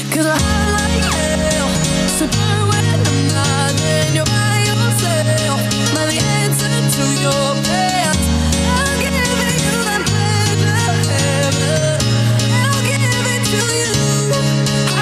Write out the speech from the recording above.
'Cause I like hell. So burn when I'm not, then you're by yourself. Let me answer to your prayers. I'll give you that pleasure, heaven. I'll give it to you.